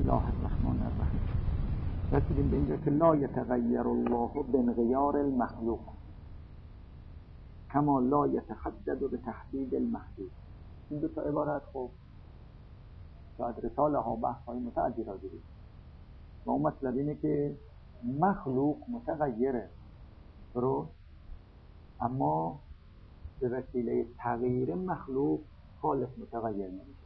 الله الرحمن الرحیم. رسیدیم به اینجا که لا یتغیر الله بانغیار المخلوق کما لا یتحدد بتحدید المحدود. این دو تا عبارت خب شاید رساله ها بحث های متعدی را دارید و اون مطلب اینه که مخلوق متغیره درست، اما به وسیله تغییر مخلوق خالق متغیر نمیشه.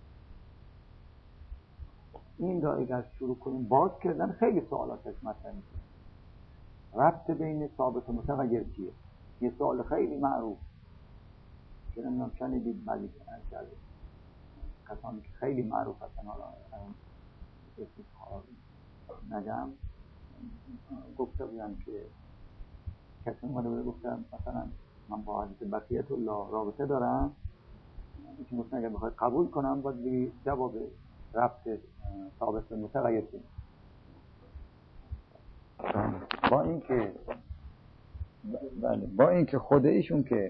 این را اگر شروع کنیم باز کردن خیلی سوالاتش مطرح میشه. ربط بین ثابت و متغیر چیه؟ یه سوال خیلی معروف که نمیدونم شنیدید بعضی کسانی که خیلی معروف هستن، حالا نگم، گفته بودن که کسی اومده بوده گفتم مثلا من با حضرت بقیت الله رابطه دارم، که گفتن اگر بخواید قبول کنم باید بگی جواب ربط ثابت و متغیر کنیم. با اینکه خود ایشون که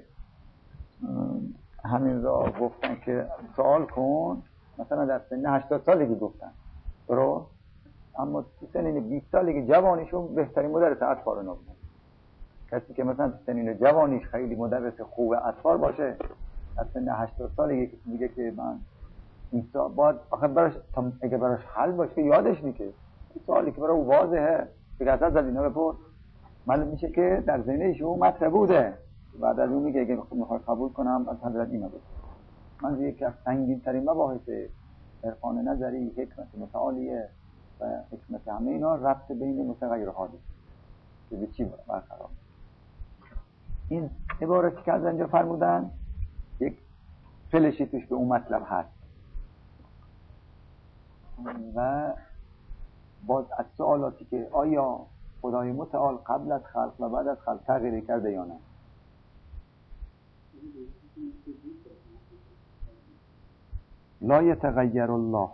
همین را گفتن که سوال کن، مثلا در سن 80 سالگی گفتن درست، اما تو سنین 20 سالگی جوانیشون بهترین مدرس اطفال رو بودن. کسی که مثلا تو سنین جوانیش خیلی مدرس خوب اطفال باشه، از سن 80 سالگی که میگه که من این سوال باید آخه براش اگه براش حل باشه یادش میشه، این سوالی که برای او واضحه که از اینا بپرس، معلوم میشه که در ذهنش مطرح بوده. بعد از اون میگه اگه میخواد قبول کنم از حضرت اینا بگو. من یکی از سنگین ترین مباحث عرفان نظری، حکمت متعالیه و حکمت همه اینا ربط بین متغیر و حادث که به چی برقرار. این عبارتی که از اینجا فرمودن یک فلشی توش به اون مطلب هست و باز از سوالاتی که آیا خدای متعال قبل از خلق و بعد از خلق تغییر کرده یا نه. لا یتغیر الله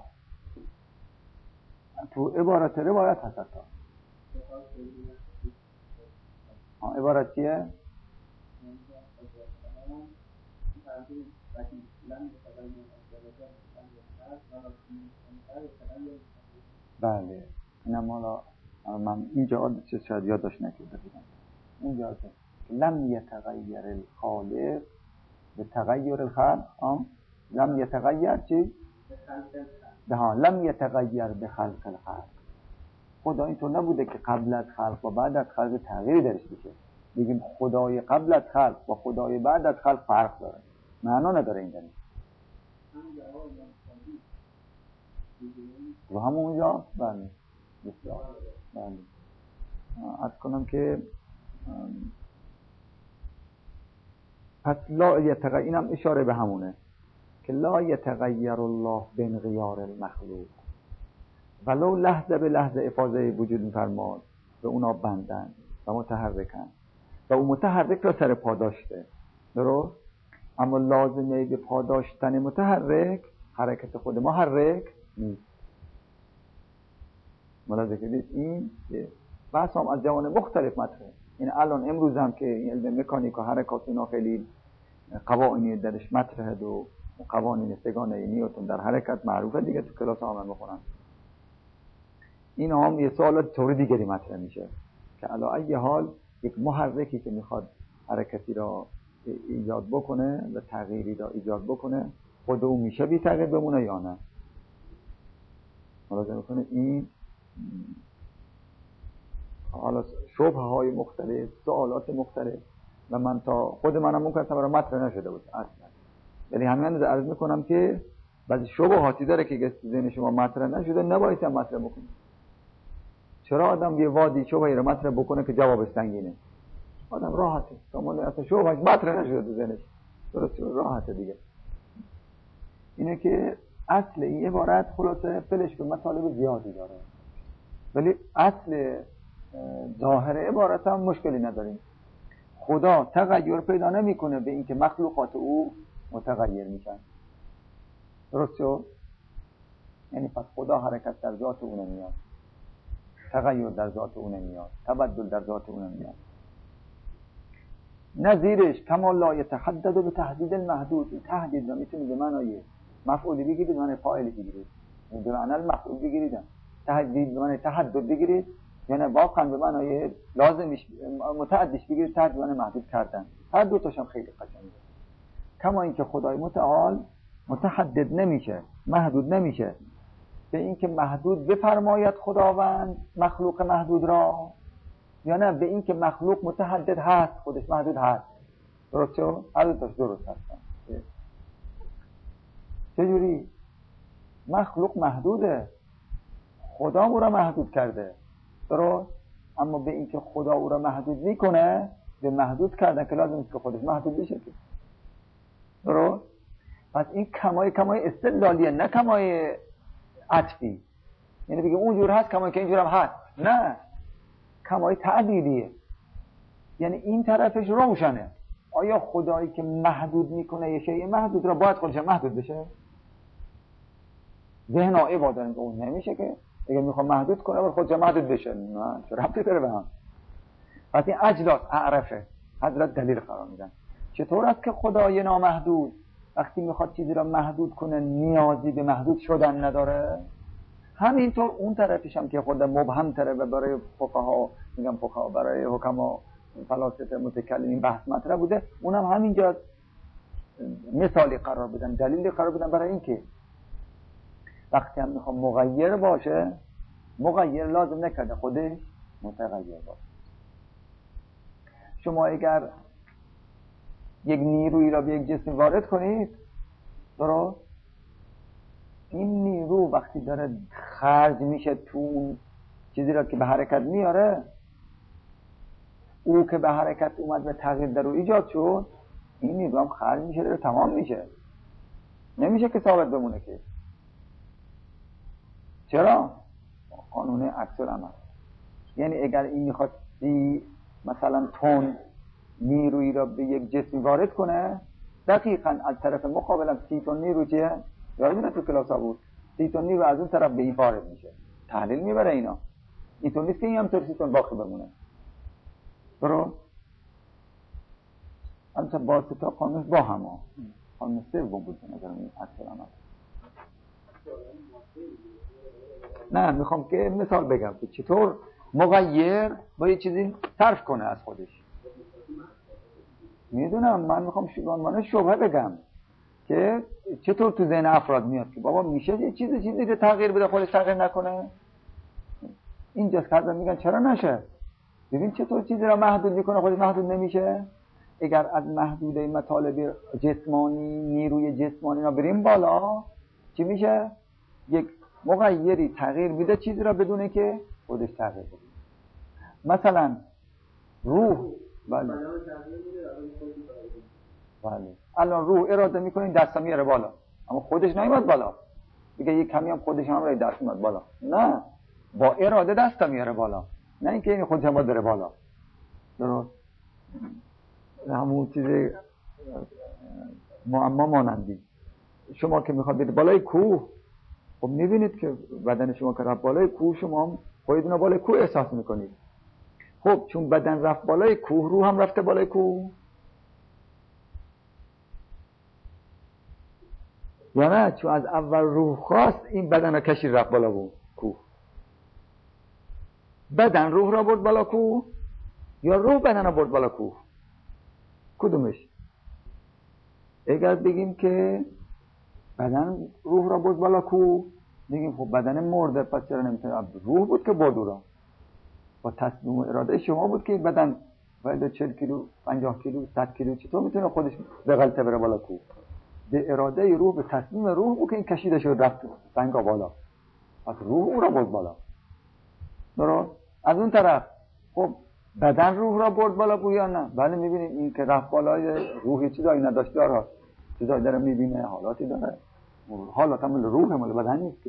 تو عبارت روایت هست تا عبارت چیه؟ بله اینم حالا من اینجا شاید یادداشت نکرده بودم. اینجا که لم یتغیر الخالق به تغییر الخلق، لم یتغیر چی؟ لم یتغیر به خلق الخلق. خدا اینطور نبوده که قبل از خلق و بعد از خلق تغییری درش بشه. بگیم خدای قبل از خلق و خدای بعد از خلق فرق داره، معنا نداره این دلیل. و همونجا بله بسیار بله عرض کنم که پس لا یتغیر، اینم اشاره به همونه که لا یتغیر الله بانغیار المخلوق، ولو لحظه به لحظه افاضه وجود می‌فرماد به اونا بندن و متحرکن و اون متحرک را سر پا داشته درست، اما لازمه به پا داشتن متحرک حرکت خود محرک نیست. ملاحظه کردید این بحث هم از جوانب مختلف مطرحه. این الان امروز هم که این علم مکانیک و حرکات اینا خیلی قوانینی درش مطرحه و قوانین سگانه نیوتن در حرکت معروفه دیگه، تو کلاس هم بخونن. این هم یه سوالات طور دیگری مطرح میشه که علی ای حال یک محرکی که میخواد حرکتی را ایجاد بکنه و تغییری را ایجاد بکنه، خود اون میشه بی تغییر بمونه یا نه. ملاحظه میکنه این حالا شبهه های مختلف، سوالات مختلف و من تا خود منم ممکنه برای مطرح نشده بود اصلا، ولی همین عرض میکنم که بعضی شبهاتی داره که ذهن شما مطرح نشده نباید هم مطرح بکنید. چرا آدم یه وادی شبهی رو مطرح بکنه که جوابش سنگینه؟ آدم راحته، شما اصلا شبهش مطرح نشده تو ذهنش، درست راحته دیگه. اینه که اصل این عبارت خلاصه فلش به مطالب زیادی داره، ولی اصل ظاهر عبارت هم مشکلی نداریم. خدا تغییر پیدا نمیکنه به اینکه مخلوقات او متغیر میشن، درست شد؟ یعنی پس خدا حرکت در ذات او نمیاد، تغییر در ذات او نمیاد، تبدل در ذات او نمیاد. نظیرش کما لا یتحدد به تحدید المحدود. تحدید رو میتونید به معنای مفعولی بگیرید، به معنای فاعلی بگیرید. به معنی المفعول بگیرید، تحدید به معنی تحدد بگیرید، یعنی واقعا به معنای لازمش متعدیش بگیرید، تحدید به معنی محدود کردن. هر دو تاشم خیلی قشنگه. کما اینکه خدای متعال متحدد نمیشه، محدود نمیشه، به اینکه محدود بفرماید خداوند مخلوق محدود را، یا نه به اینکه مخلوق متحدد هست خودش محدود هست. درست شد؟ هر دو تاش درست هستن. چجوری؟ مخلوق محدوده، خدا او را محدود کرده، درست؟ اما به اینکه خدا او را محدود میکنه، به محدود کردن که لازم است که خودش محدود بشه. درست؟ پس این کمای استدلالیه، نه کمای عطفی. یعنی بگه اونجور هست کمای که اینجور هم هست، نه، کمای تعدیلیه. یعنی این طرفش روشنه. آیا خدایی که محدود میکنه یه شیء محدود را باید خودش محدود بشه؟ ذهن آئیبا دارن که اون نمیشه، که اگه میخوام محدود کنه باید خودش محدود بشه. نه، چه ربطی داره به هم؟ پس این اجلاس اعرفه حضرت دلیل قرار میدن. چطور است که خدای نامحدود وقتی میخواد چیزی را محدود کنه نیازی به محدود شدن نداره؟ همینطور اون طرفش هم که خود مبهم تره و برای فقها برای حکما فلاسفه متکلمین بحث مطرح بوده، اونم همینجا مثالی قرار بدن، دلیلی قرار بدن برای این که وقتی هم میخوام مغیر باشه، مغیر لازم نکرده خودش متغیر باشه. شما اگر یک نیرویی را به یک جسم وارد کنید، درست؟ این نیرو وقتی داره خرج میشه تو اون چیزی را که به حرکت میاره، او که به حرکت اومد و تغییر در او ایجاد شد، این نیرو هم خرج میشه، داره تمام میشه، نمیشه که ثابت بمونه. که چرا؟ قانون عکس العمل. یعنی اگر این میخواد مثلا تون نیرویی را به یک جسم وارد کنه، دقیقاً از طرف مقابلم 30 تن نیرو چیه؟ یادتونه تو کلاس ها بود 30 تن نیرو از اون طرف به این وارد میشه، تحلیل میبره. اینا اینطور نیست که این هم 30 تن باقی بمونه. برو انت با تا قانون با هم قانون سوم بود به نظر من عکس العمل. نه، میخوام که مثال بگم که چطور مغیر با یه چیزی صرف کنه از خودش. میدونم، من میخوام من شبهه بگم که چطور تو ذهن افراد میاد که بابا میشه یه چیزی رو تغییر بده خودش تغییر نکنه. اینجاست که حضرت میگن چرا نشه. ببین چطور چیزی را محدود میکنه خودش محدود نمیشه. اگر از محدوده مطالب جسمانی، نیروی جسمانی را بریم بالا، چی میشه؟ یک مغیری تغییر میده چیزی را بدونه که خودش تغییر بده. مثلا روح، بله الان روح اراده میکنه این دستا میاره بالا، اما خودش نمیاد بالا. دیگه یک کمی هم خودش هم رای دست میاد بالا، نه، با اراده دستا میاره بالا، نه اینکه این خودش هم بره بالا. درست؟ همون چیز معما مانندی. شما که میخواد برید بالای کوه، خب میبینید که بدن شما که رفت بالای کوه، شما هم خودتون بالای کوه احساس میکنید. خب چون بدن رفت بالای کوه، روح هم رفته بالای کوه، یا نه؟ چون از اول روح خواست این بدن را کشید رفت بالا بود کوه. بدن روح را برد بالا کوه یا روح بدن را برد بالا کوه؟ کدومش؟ اگر بگیم که بدن روح را برد بالا کوه، بگیم خب بدن مرده، پس چرا نمیتونه روح بود که برد او را؟ با تصمیم و اراده شما بود که بدن باید 40 کیلو 50 کیلو 100 کیلو چطور میتونه خودش به غلطه بره بالا کوه؟ به اراده روح، به تصمیم روح بود که این کشیده شد رفت سنگا بالا، پس روح او را برد بالا. درست؟ از اون طرف خب بدن روح را برد بالا کوه یا نه؟ بله، میبینید این که رفت بالای روحی چیزایی نداشت داره، چیزایی داره میبینه، حالاتی داره، حالات هم روح مال بدن نیست که.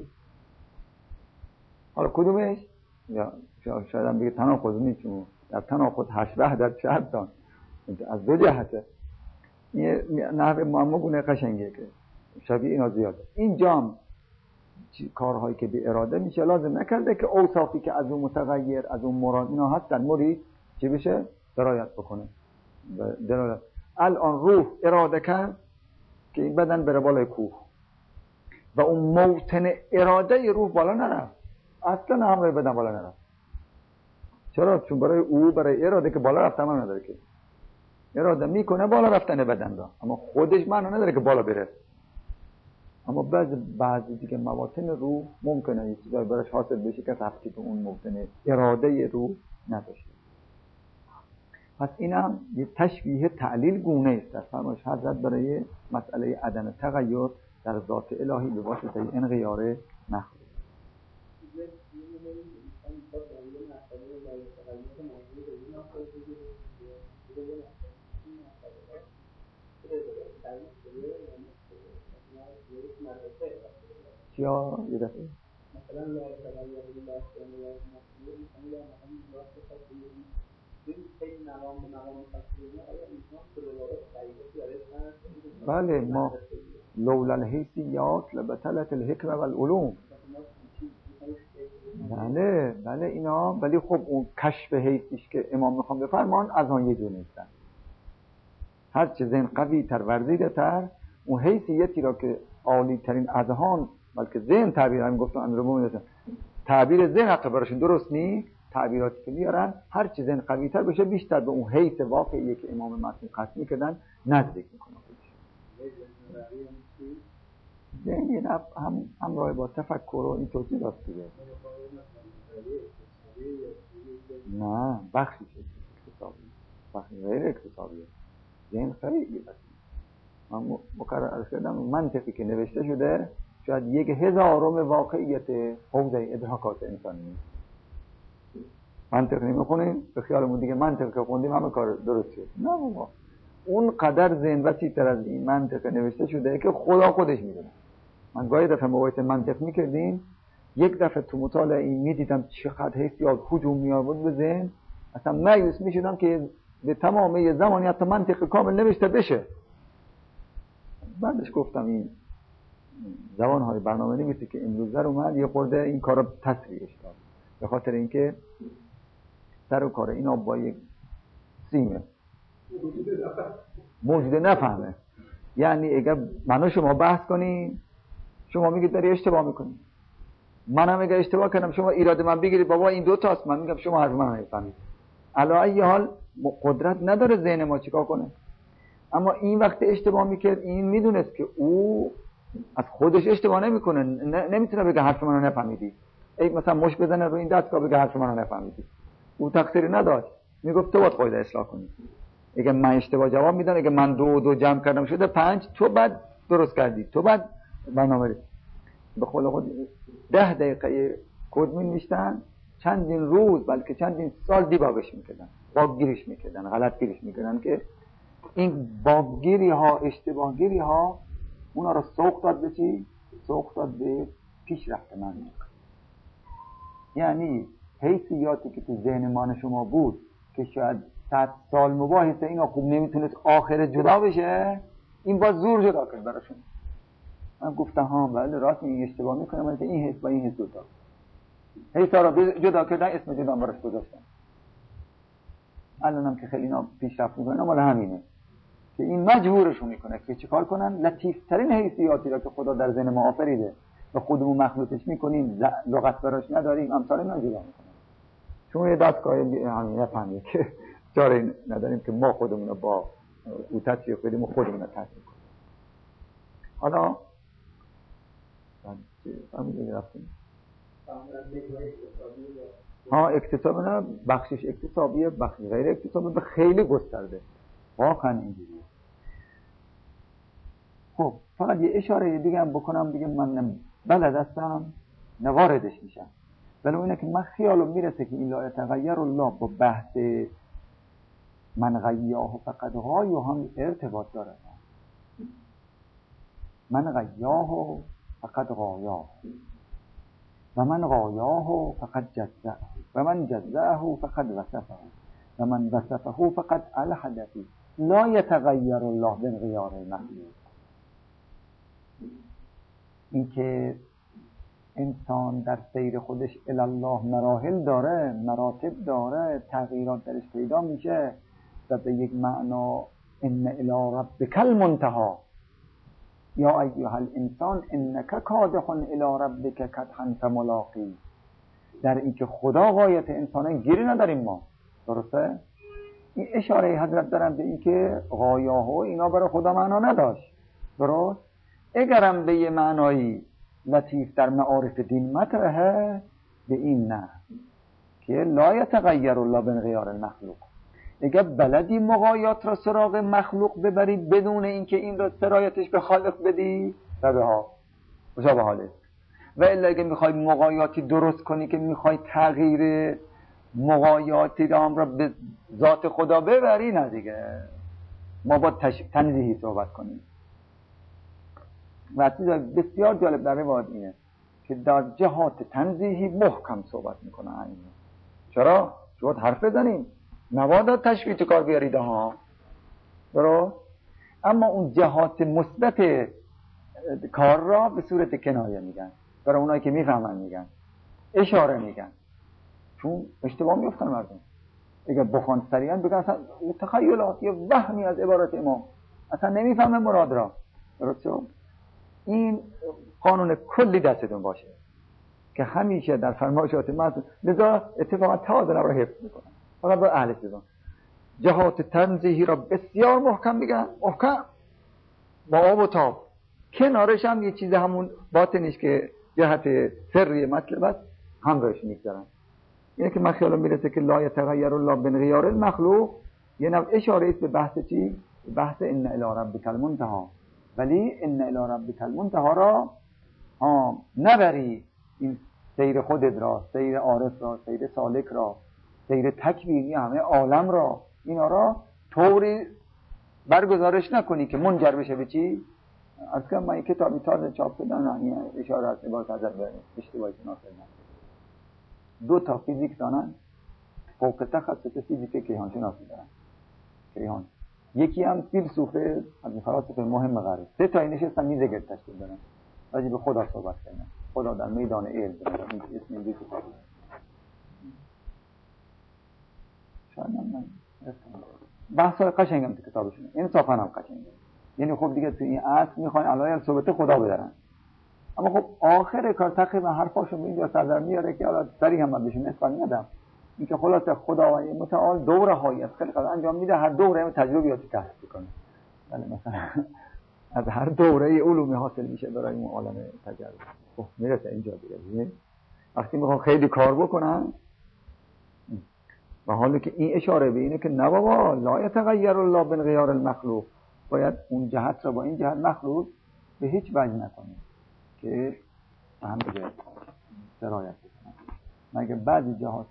حالا کدومش؟ یا شاید هم بگه تناقض نیست، چون در تناقض 8 در 4 تا از دو جهته. یه نحو معما گونه قشنگه که شبیه اینا زیاده. این جام کارهایی که به اراده میشه لازم نکرده که اوصافی که از اون متغیر، از اون مراد اینا هستن مرید چی بشه؟ درایت بکنه. دلالت. الان روح اراده کرد که این بدن بره بالای کوه، و اون موطن اراده روح بالا نرفت، اصلا همراه بدن بالا نرفت. چرا؟ چون برای اراده که بالا رفتن من نداره، که اراده میکنه بالا رفتن بدن را، اما خودش معنی نداره که بالا بره. اما بعضی دیگه مواطن روح ممکنه یه چیزایی براش حاصل بشه که رفتی به اون موطن اراده روح نداشته. پس اینم یه تشبیه تعلیل گونه است در فرمایش حضرت برای مسئله عدم تغییر در ذات الهی به واسطه انغیار مخلوق. چیا یه دفعه؟ مثلا لا تغییر الله بله، ما لولا الحیثیات لبطلت الحکمه والعلوم. بله اینا، ولی خب اون کشف حیثیش که امام میخوام بفرمان از آن یه جور نیستن. هر چه ذهن قوی تر ورزیده تر، اون حیثیتی را که عالی ترین اذهان بلکه ذهن تعبیر هم گفتن اندرمون میدونن تعبیر ذهن حتی براشون درست نیست، تعبیراتی که میارن هر چه ذهن قوی تر بشه بیشتر به اون حیث واقعی که امام معصوم قصد میکردن نزدیک میکنه. ذهن هم همراه با تفکر و این توصیلات دیگه. نه بخشی اکتسابی، بخشی غیر اکتسابیه. ذهن خیلی بسیار. من مقرر کردم منطقی که نوشته شده شاید 1000 واقعیت حوزه ادراکات انسانی. منطق نمیخونیم به خیالمون دیگه منطق که خوندیم همه کار درست شد. نه بابا، اون قدر ذهن وسیع‌تر از این منطق نوشته شده که خدا خودش میدونه. من گاهی دفعه مباحث منطق میکردیم، یک دفعه تو مطالعه این میدیدم چقدر حیثیات هجوم میآورد به ذهن، اصلا مایوس میشدم که به تمام زمانی حتی منطق کامل نوشته بشه. بعدش گفتم این زبان‌های برنامه نویسی که امروز در اومد یه خورده این کارا تسریعش داد، به خاطر اینکه سر و کار اینا با یک سیمه موجود نفهمه. یعنی اگر منو شما بحث کنیم شما میگید داری اشتباه میکنی، منم اگر اشتباه کردم شما ایراد من بگیرید بابا این دو تاست، من میگم شما حرف من نمیفهمید. علی ای حال قدرت نداره ذهن ما چیکار کنه. اما این وقت اشتباه میکرد این میدونست که او از خودش اشتباه نمیکنه، نمیتونه بگه حرف منو نفهمیدی. ای مثلا مش بزنه رو این دستگاه بگه حرف منو نفهمیدی. او تقصیری نداشت، میگفت تو باید خودت اصلاح کنی. اگه من اشتباه جواب میدم، اگه من دو جمع کردم شده 5، تو بعد درست کردی، تو بعد برنامه ریزی. به خود خود 10 دقیقه کد می‌نوشتن، چندین روز بلکه چندین سال دیباگش میکردن، باگگیریش میکردن، غلطگیریش میکردن که این باگگیری ها، اشتباه گیری ها اونا رو سوق داد به چی؟ سوق داد به پیشرفت من. یعنی حیثیاتی که تو ذهن من شما بود که شاید 100 سال مباحثه اینا خوب نمیتونست آخر جدا بشه، این با زور جدا کرد براشون. من گفتم ها بله راست این اشتباه میکنم، من این حس با این حس جدا حیثا را جدا کردن، اسم جدا براش گذاشتن. الانم که خیلی اینا پیشرفت میکنن مال همینه که این مجبورشون میکنه که چیکار کنن؟ لطیفترین حیثیاتی را که خدا در ذهن ما آفریده و خودمون مخلوطش میکنیم، لغت براش نداریم، امثال اینا جدا میکنن. چون یه دستگاه همین نفهمید که چاره نداریم که ما خودمون رو با او تطبیق بدیم و خودمون رو تطبیق کنیم. حالا همین رفتیم اکتساب نه، بخشش اکتسابیه، بخشش غیر اکتسابیه، به خیلی گسترده واقعا اینجوریه. خب فقط یه اشاره دیگه هم بکنم، دیگه من بلد هستم نواردش میشم، ولی اینه که من خیالم میرسه که این لا یتغیر الله با بحث من غیاه فقط غایو هم ارتباط داره. من غیاه فقط غایاه و من غایاه فقط جزعه و من جزعه فقط وصفه و من وصفه فقط الحد فیه لا یتغیر الله بانغیار المخلوق. این که انسان در سیر خودش الله مراحل داره، مراتب داره، تغییرات درش پیدا میشه و به یک معنا ان الی ربک المنتهی، یا ایها الانسان انک کادح الی ربک کدحا فملاقی. در اینکه خدا غایت انسانه گیری نداریم ما، درسته؟ این اشاره حضرت دارن به اینکه غایاه و اینا برای خدا معنا نداشت، درست؟ اگرم به یه معنایی لطیف در معارف دین مطرحه، به این نه که لا یتغیر الله بانغیار المخلوق. اگر بلدی مغایات را سراغ مخلوق ببری بدون اینکه این را سرایتش به خالق بدی، ربه ها مشابه حاله. و الا اگه میخوای مغایاتی درست کنی که میخوای تغییر مغایاتی را به ذات خدا ببری، نه دیگه، ما با تنزیهی صحبت کنیم. و بسیار جالب در روایت اینه که در جهات تنزیهی محکم صحبت میکنه. چرا؟ شما حرف بزنیم، نباید تشبیه تو کار بیارید ها، درست؟ اما اون جهات مثبت کار را به صورت کنایه میگن، برای اونایی که میفهمن میگن، اشاره میگن، چون اشتباه میفتن مردم. اگر بخوان سریعا بگن اصلا تخیلات، یه وهمی از عبارت امام، اصلا نمیفهمه مراد را، درست شد؟ این قانون کلی دستتون باشه که همیشه در فرمایشات معصوم، لذا اتفاقا تازه را حفظ میکنن، فقط با اهل سیزان جهات تنزیهی را بسیار محکم بگن، محکم با آب و تاب. کنارش هم یه چیز همون باطنش که جهت سری مطلب است هم روش میگذارن. اینه که من خیالم میرسه که لا یتغیر الله بانغیار المخلوق یه نوع اشاره است به بحث چی؟ بحث ان الی ربک المنتهی. ولی ان الی ربک المنتهی را نبری این سیر خودت را، سیر عارف را، سیر سالک را، سیر تکوینی همه عالم را، اینا را طوری برگزارش نکنی که منجر بشه به چی؟ از که من کتابی تازه چاپ شدن این اشاره از عبارت حضرت به اشتباهی ناصر نکنی. 2 تا فیزیک دانن فوق تخصص فیزیک کیهان شناسی دارن، کیهان. یکی هم فیلسوفه از فلاسفه مهم غرب. 3 تا نشستن میز گرد تشکیل دادن، راجع به خدا صحبت کردن، خدا در میدان علم دارن. این اسم این کتاب شاید من بحث‌های قشنگم تو کتابشون، انصافا هم قشنگه. یعنی خب دیگه تو این عصر میخوان علایل ثبت خدا بدارن، اما خب آخر کار تقریبا حرفاشون به اینجا سر در میاره که حالا سریع هم من بهشون نسبت ندم، اینکه خلاصه خداوند متعال دوره‌هایی از خلقت انجام میده، هر دوره تجربیاتی کسب کنه. ولی مثلا از هر دوره علومی حاصل میشه برای اون عالم تجربه. خب میرسه اینجا دیگه. وقتی میخوان خیلی کار بکنن، و حالا که این اشاره به اینه که نه بابا لا یتغیر الله بانغیار المخلوق، باید اون جهت را با این جهت مخلوق به هیچ وجه نکنه که هم دیگه سرایت بکنه، مگه بعضی جهات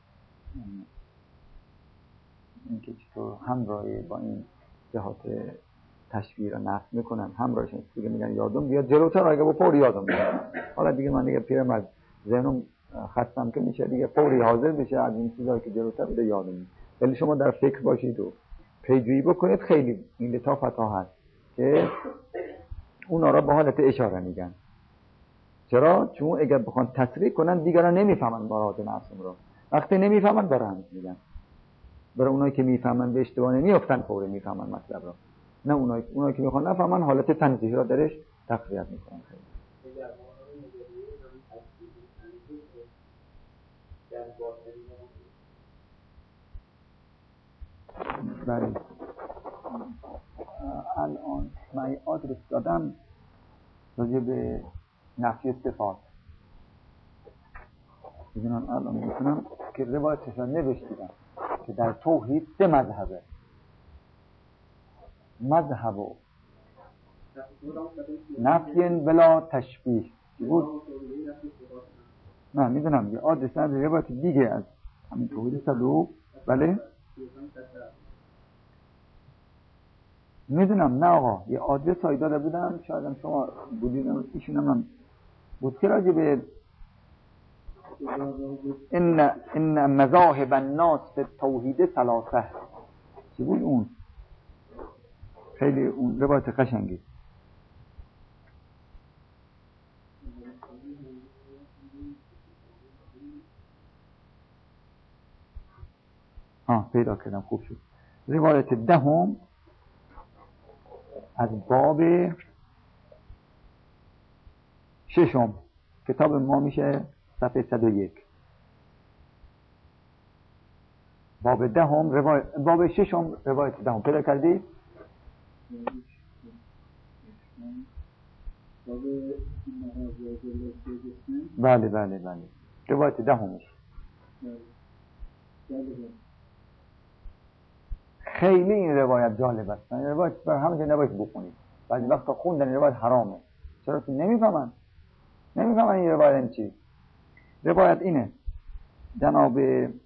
این که چطور همراهی با این جهات تشبیه را نفی میکنن، همراهش دیگه میگن یادم بیاد جلوتر، اگه با فوری یادم بیاد. حالا دیگه من دیگه پیرمرد ذهنم خستم که میشه دیگه فوری حاضر بشه از این چیزایی که جلوتر بده یادم میاد. ولی شما در فکر باشید و پیجویی بکنید، خیلی این لطافت ها هست که اونا را به حالت اشاره میگن. چرا؟ چون اگر بخوان تصریح کنن دیگران نمیفهمن مراد معصوم را، وقتی نمیفهمن برند میگن. برای اونایی که میفهمن به اشتباه نمیافتن، فوری میفهمن مطلب را. نه اونایی که میخوان نفهمن حالت تنزیه را درش تقویت میکنن. بله الان من آدرس دادم راجع به نفی صفات. ببینم الان میتونم که روایتش را نوشتیدم که در توحید 3 مذهبه. مذهب و نفی بلا تشبیه بود. نه میدونم یه آدرس در روایت دیگه از همین توحید صدوق. بله میدونم. نه آقا یه آدرس هایی داده بودم، شاید هم شما بودید، ایشون هم بود که راجع به ان مذاهب الناس به توحید 3 چی بود اون؟ خیلی اون روایت قشنگی. پیدا کردم، خوب شد. روایت 10 از باب ششم کتاب ما میشه صفحه 101. باب دهم باب ششم روایت دهم پیدا کردی؟ بله روایت دهمش. خیلی این روایت جالب است. این روایت بر همه جا نباید بخونید. بعضی وقتا خوندن این روایت حرامه. چرا که نمیفهمن این روایت چی. روایت اینه، جناب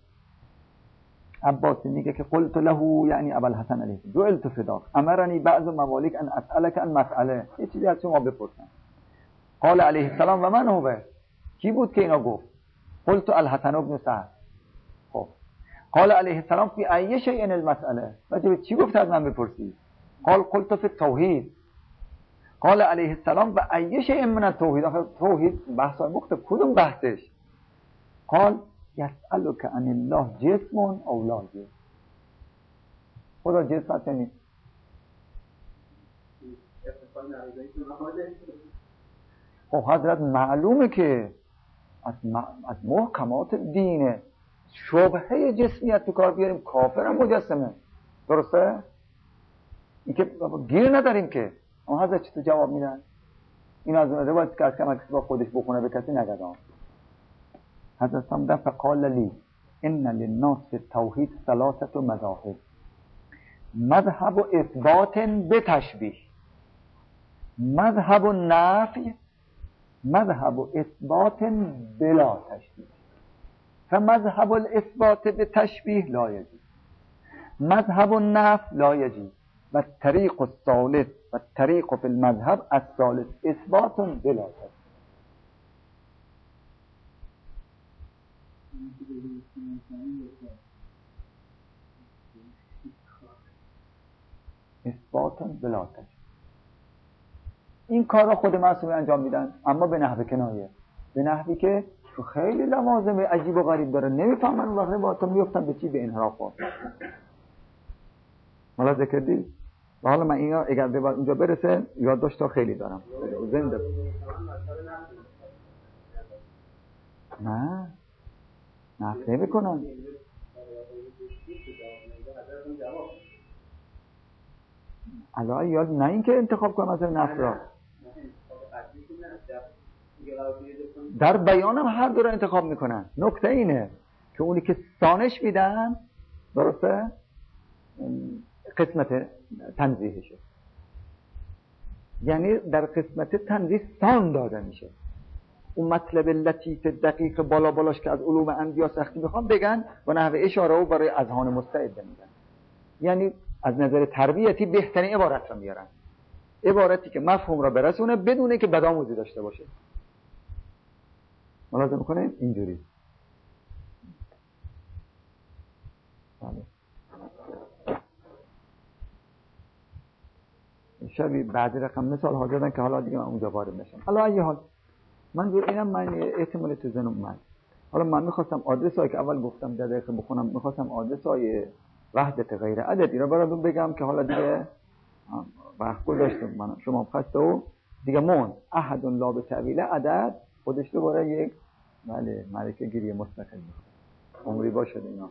عباسی میگه که قلت له یعنی ابوالحسن علیه جعلت فداک امرنی بعض موالیک ان اسالک عن مسئله، یه چیزی از شما بپرسم. قال علیه السلام و من هو، کی بود که اینا گفت؟ قلت الحسن بن سعد. خب قال علیه السلام فی ای شیء المسئله، بچه چی گفت از من بپرسی؟ قال قلت فی التوحید. قال علیه السلام و ای شیء من التوحید، آخه توحید بحث مختلف، کدوم بحثش؟ قال یسألک عن الله جسم او لا جسم، خدا جسم هست نیست؟ خب حضرت معلومه که از محکمات دینه شبهه جسمیت تو کار بیاریم، کافر مجسمه، درسته؟ این که گیر نداریم که. اما حضرت چی تو جواب میدن؟ این از اون روایت که از کسی با خودش بخونه به کسی نگدام. حضرت سمدن فقال لی ان للناس فی التوحید ثلاثه مذاهب، مذهب اثبات بتشبیه، مذهب نفی، مذهب اثبات بلا تشبیه. فمذهب الاثبات بتشبیه لا یجوز، مذهب النفی لا یجوز، و طریق الثالث و طریق فی المذهب الثالث اثبات بلا تشبیه. اثبات بلا تشبیه. این کار را خود معصومی انجام میدن، اما به نحو کنایه، به نحوی که خیلی لوازم عجیب و غریب داره، نمیفهمن وقتی با تو میفتن به چی، به انحرافات. ملاحظه کردی؟ و حالا من اینا اگر به اونجا برسه یادداشت‌ها خیلی دارم زنده. نه نمیکنن. الان یاد نه این که انتخاب کنم از نفس را، در بیانم هر دو را انتخاب میکنن. نکته اینه که اونی که سانش میدن، درسته، قسمت تنزیهشه، یعنی در قسمت تنزیه سان داده میشه. اون مطلب لطیف دقیق بالاش که از علوم انبیا سختی میخوام بگن و نحو اشاره و برای اذهان مستعد میگن، یعنی از نظر تربیتی بهترین عبارت را میارن، عبارتی که مفهوم را برسونه بدونه که بدآموزی داشته باشه. ملاحظه میکنه اینجوری. بله. شبیه بعضی رقم مثال ها دادن که حالا دیگه من اونجا وارد نشم. حالا اگه حال منظور اینم من احتمال تو ذهنم اومد. حالا من میخواستم آدرسایی که اول گفتم در دقیقه بخونم، میخواستم آدرسای وحدت غیر عددی را براتون بگم که حالا دیگه وقت گذاشتم من شما خسته و دیگه مون احد لا به تعویل عدد خودش دوباره یک ملکه گیری مستقل میخواد. عمری باشه اینا.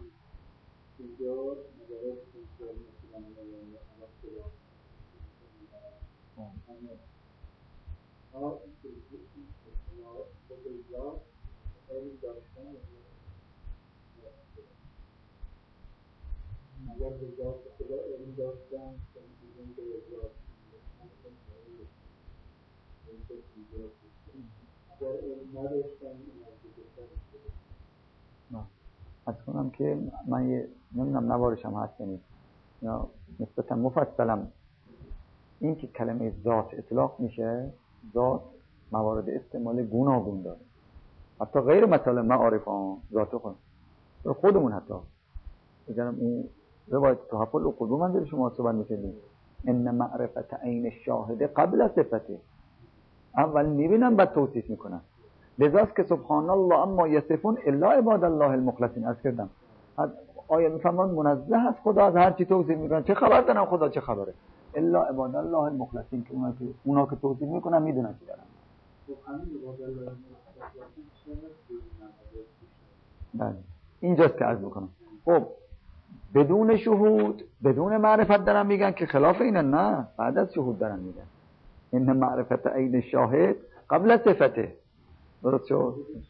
از کنم که من نمیدونم نوارشم هست یا نیست یا نسبتا مفصلم این که کلمه ذات اطلاق میشه، ذات موارد استعمال گوناگون داره، حتی غیر مثلا معارف ذات خودمون حتی بگم اون روایت تحفل و قدوم من در شما صحبت میکنیم ان معرفت عین الشاهد قبل صفته، اول میبینم بعد توصیف میکنم. لذاست که سبحان الله اما یصفون الا عباد الله المخلصین. از کردم آیا میفهمن منزه از خدا از هر چی توصیف میکنن، چه خبر دارن خدا چه خبره، الا عباد الله المخلصین که اونا که توصیف میکنن میدونن چی دارن. بله اینجاست که عرض بکنم. خب بدون شهود، بدون معرفت دارن میگن که خلاف اینه. نه، بعد از شهود دارن میگن این معرفت عین شاهد قبل از صفته. درست شد؟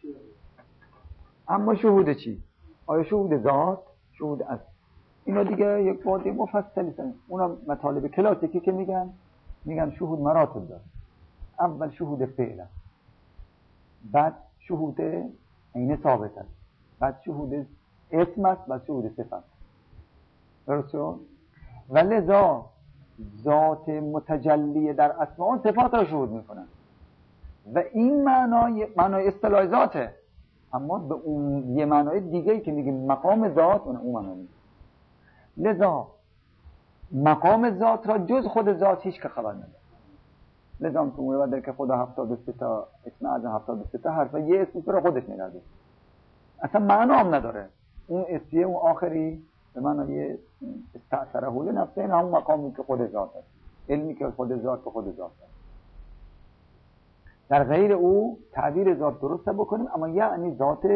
اما شهود چی؟ آیا شهود ذات؟ شهود از اینا دیگه یک بادی مفصلی هستن. اونا مطالب کلاسیکی که میگن شهود مراتب داره. اول شهود فعل، بعد شهود عین ثابت است، بعد شهود اسم است، بعد شهود صفت. درست شد؟ و لذا ذات متجلی در اسماء صفات را شهود میکنن و این معنای اصطلاح ذاته، اما به اون یه معنای دیگه‌ای که میگیم مقام ذات اون معنی نیست. لذا مقام ذات را جز خود ذات هیچ که خبر نداره. لذا هم که در که خدا 73 تا اسم اعظم 73 تا حرف یه اسم را خودش نگرده، اصلا معنا هم نداره. اون اسمیه اون آخری به معنای استعصره حول نفسه، این همون مقامی که خود ذات است، علمی که خود ذات به خود ذات است. در غیر او تعبیر ذات درسته بکنیم، اما یعنی ذات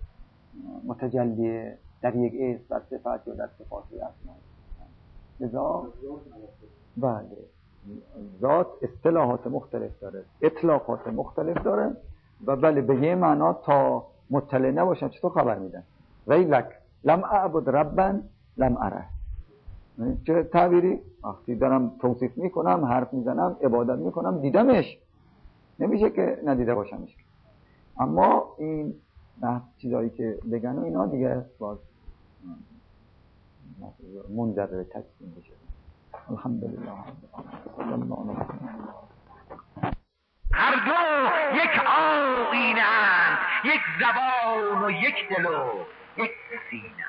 متجلی در یک اسم در صفت یا در صفات اسما. لذا بله ذات اصطلاحات مختلف داره، اطلاقات مختلف داره و بله به یه معنا تا مطلع نباشن چطور خبر میدن؟ ویلک لم اعبد ربا لم اره. چه تعبیری؟ وقتی دارم توصیف میکنم، حرف میزنم، عبادت میکنم، دیدمش، نمیشه که ندیده باشمش. اما این چیزایی که بگن و اینا دیگه باز منجر به تسلیم بشه. الحمدلله. هر دو یک آیینند، یک زبان و یک دل و یک سینه.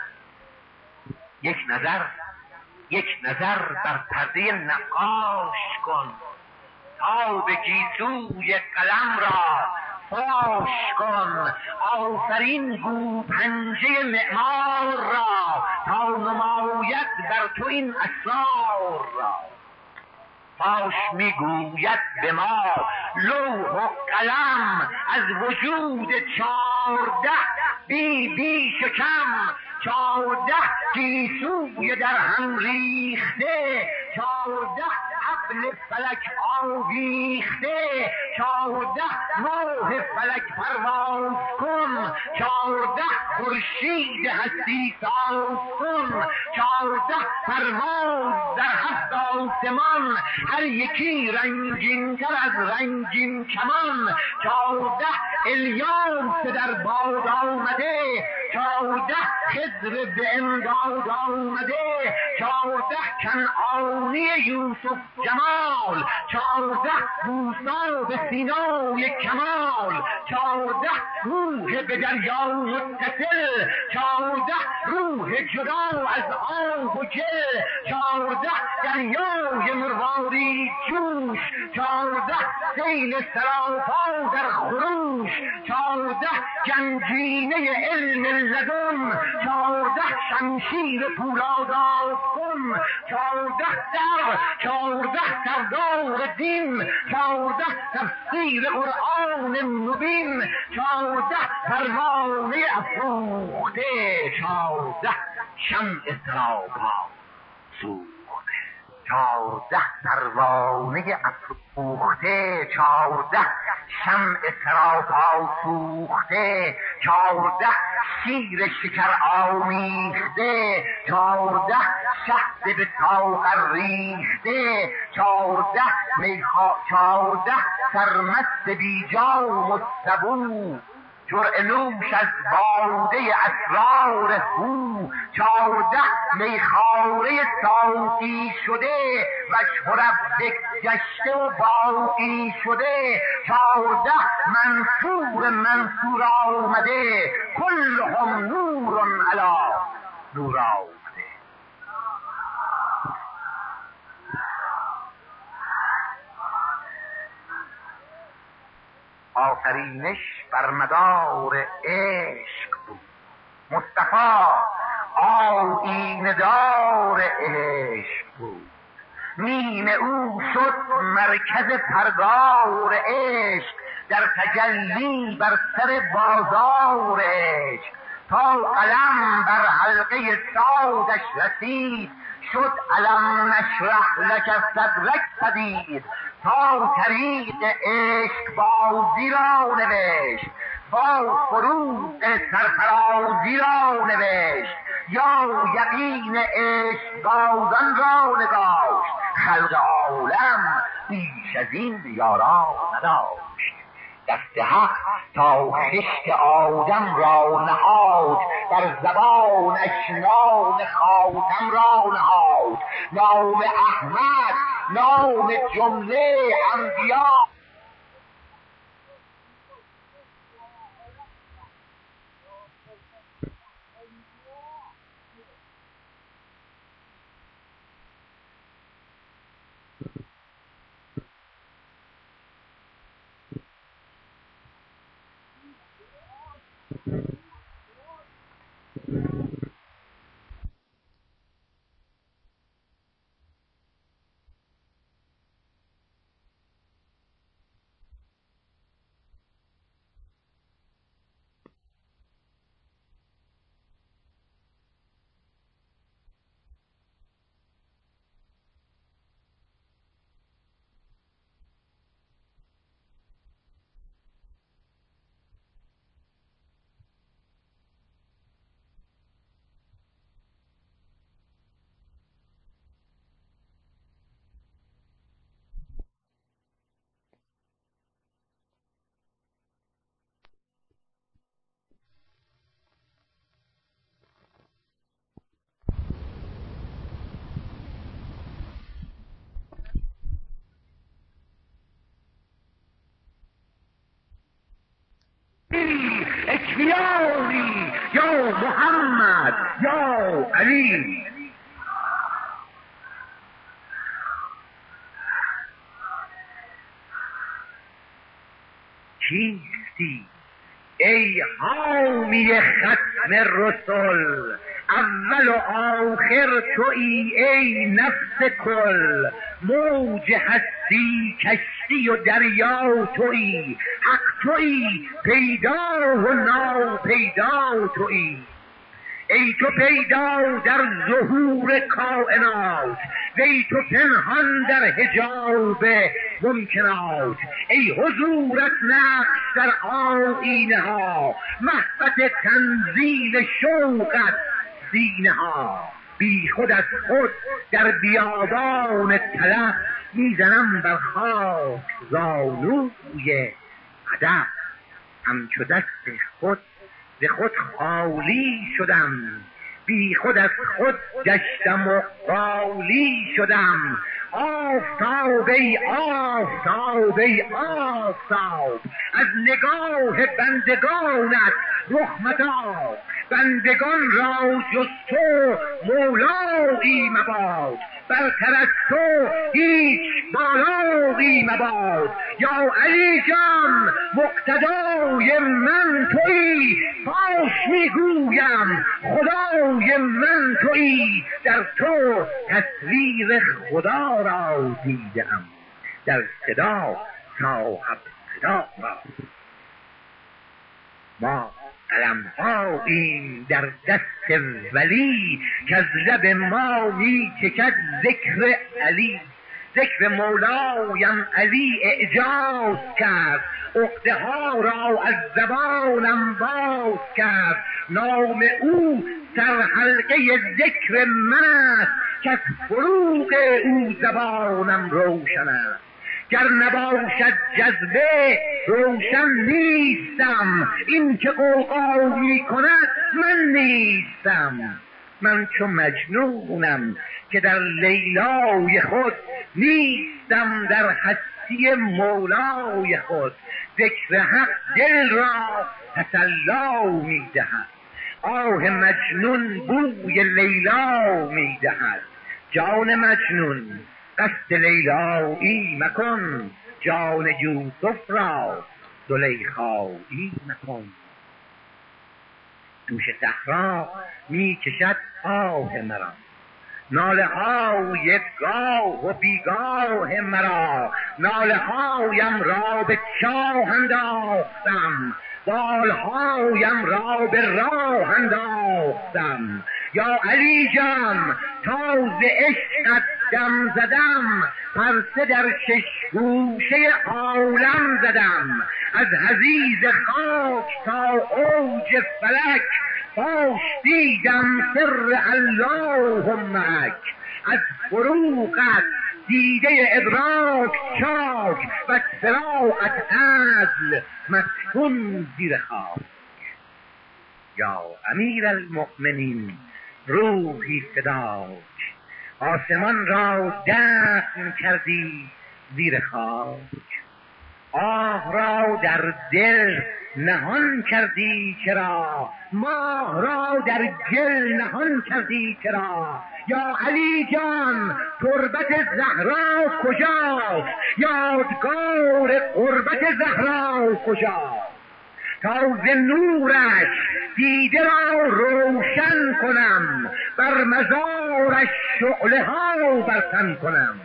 یک نظر بر پرده نقاش کن، تا به گیسوی قلم را فاش کن. آفرین گو پنجه معمار را، تا نماید بر تو این اسرار را. فاش میگوید به ما لوح و قلم، از وجود 14 بیش و کم، 14 گیسوی در هم ریخته، 14 حبل فلک آویخته، 14 ماه فلک پرواز کن، 14 خورشید هستی ساز کن، 14 پرواز در 7 آسمان، هر یکی رنگین تر از رنگین کمان، 14 الیاس در باد آمده، 14 خضر به امداد آمده، 14 کنعانی یوسف جمال، 14 موسی به سینای کمال، 14 روح به دریا متصل، 14 روح جدا از آب و گل، 14 دریای مروارید جوش، 14 سیل سراپا در خروش، 14 گنجینه علم لدن، 14 شمشیر پولادات کن، 14 در، 14 سردار دین، 14 تفسیر قرآن مبین، 14 پروانه افروخته، 14 شمع سراپا سوخته، 14 پروانه افروخته، 14 شمع سراپا سوخته، 14 شیر شکر آمیخته، 14 شهد به ساغر ریخته، 14 14 سرمست بی جام و سبو، جرعه نوش از باده اسرار هو، 14 میخواره صافی شده، وجه ربک گشته و بایی شده، 14 منصور آمده، کلهم نور علی نور آمده. آفرینش بر مدار عشق بود، مصطفی آیینه دار عشق بود، میم او شد مرکز پرگار عشق، در تجلی بر سر بازار عشق. تا قلم بر حلقه سادش رسید، شد علم نشرح لک صدرک پدید. تا طریق عشق بازی را نوشت، با فروغ سرفرازی را نوشت. یا یقین عشق بازان را نگاشت، خلق عالم بیش از این یارا نداشت. دست حق تا خشت آدم را نهاد، در زبانش نام خاتم را نهاد. نام احمد نام جمله انبیا. اکیانی یا محمد یا علی. کیستی ای حامی ختم رسل، اول و آخر تویی ای نفس کل. موج هستی کشتی و دریا تویی، حق تویی پیدا و ناپیدا تویی. ای تو پیدا در ظهور کائنات، وی تو پنهان در حجاب ممکنات. ای حضورت نقش در آیینه ها، محبت تنزیل شوقت سینه ها. بی خود از خود در بیابان طلب، میزنم بر خاک زانوی ادب. همچو دست خود ز خود خالی شدم، بی خود از خود گشتم و خالی شدم. آفتاب ای آفتاب ای آفتاب، از نگاه بندگانت رخ متاب. بندگان را جز تو مولایی مباد، برتر از تو هیچ بالایی مباد. یا علی جان مقتدای من تویی، فاش میگویم خدای من تویی. در تو تصویر خدا را دیدم، در صدا صاحب صدا را. ما قلم‌هاییم در دست ولی، که از لب ما می چکد ذکر علی. ذکر مولایم علی اعجاز کرد، عقده ها را از زبانم باز کرد. نام او سر حلقه ذکر من است، که از فروغ او زبانم روشن است. گر نباشد جذبه روشن نیستم، این که غوغا می کند من نیستم. من چو مجنونم که در لیلای خود، نیستم در هستی مولای خود. ذکر حق دل را تسلا می دهد، آه مجنون بوی لیلا می دهد. جان مجنون قصد لیلایی مکن، جان یوسف را زلیخایی مکن. دوش صحرا می کشد آه مرا، ناله های گاه و بیگاه مرا، ناله هایم را به چاه انداختم، بالهایم را به راه انداختم. یا علی جان تا ز عشقت دم زدم، پرسه در شش گوشه عالم زدم. از حضیض خاک تا اوج فلک، باش دیدم سر اللهم اک. از فروغت دیده ادراک چاک، و فراقت عدل مسکون زیر خاک. یا امیر المؤمنین روحی فداک، آسمان را دفن کردی زیر خاک. آه را در دل نهان کردی چرا، ماه را در گل نهان کردی چرا. یا علی جان تربت زهرا کجاست، یادگار قربت زهرا کجاست. تا ز نورش دیده را روشن کنم، بر مزارش شعله ها برتن کنم.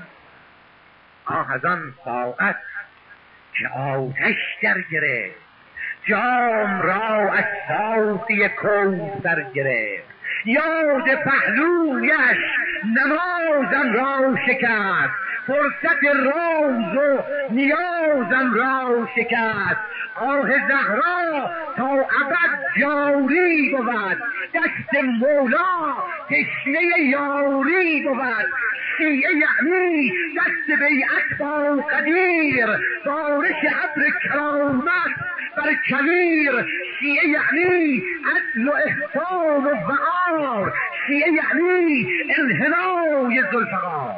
آه از آن ساعت که آتش در گرفت، جام را از ساقی کوثر گرفت. یاد پهلویش نمازم را شکست، فرصت راز و نیازم را شکست. آه زهرا تا ابد جاری بود، دست مولا تشنه یاری بود. شیعه یعنی دست بیعت با قدیر، بارش ابر کرامت بر کویر. شیعه یعنی عدل و احسان و وقار، شیعه یعنی انحنای ذوالفقار.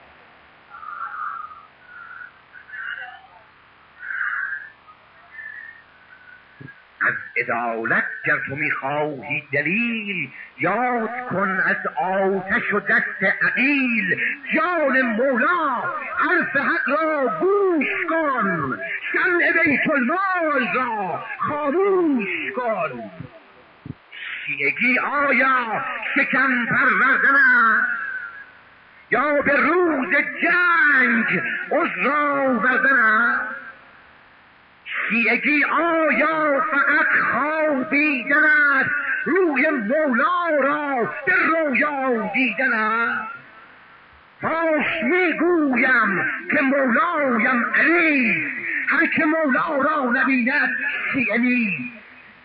از عدالت گر تو میخواهی دلیل، یاد کن از آتش و دست عقیل. جان مولا حرف حق را گوش کن، شمع بیت المال را خاموش کن. شیعگی آیا شکم پروردن است، یا به روز جنگ عذر آوردن است؟ شیعگی آیا فقط خوابیدن است، روی مولا را به رویا دیدن است؟ فاش میگویم که مولایم علی، هر که مولا را نبیند شیعه نیست.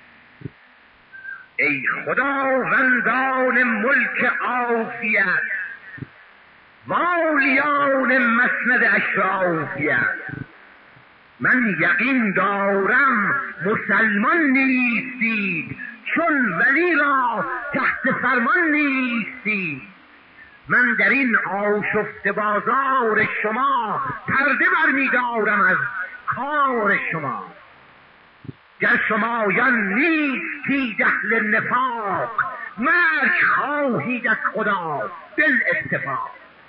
ای خداوندان ملک عافیت، والیان مسند اشرافیت، من یقین دارم مسلمان نیستید، چون ولی را تحت فرمان نیستید. من در این آشفته بازار شما پرده برمی‌دارم از کار شما. گر شمایان نیستید اهل نفاق، مرگ خواهید از خدا بالاتفاق.